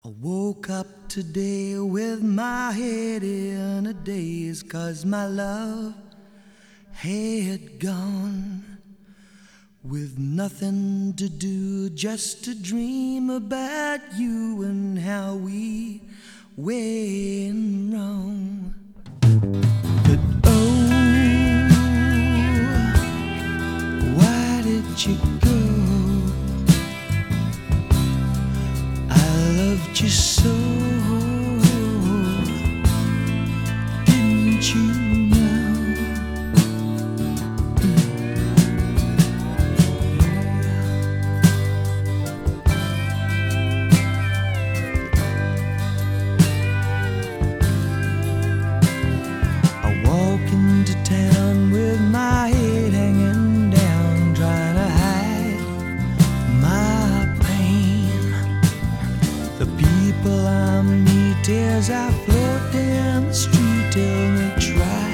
I woke up today with my head in a daze, 'cause my love had gone. With nothing to do, just to dream about you and how we went wrong. But oh, why did you go? I loved you so, didn't you know? I walk into town with my head hanging down, trying to hide my pain. The people I meet as I float down the street tell me try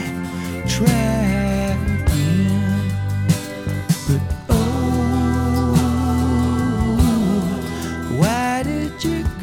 again. But oh, why did you go?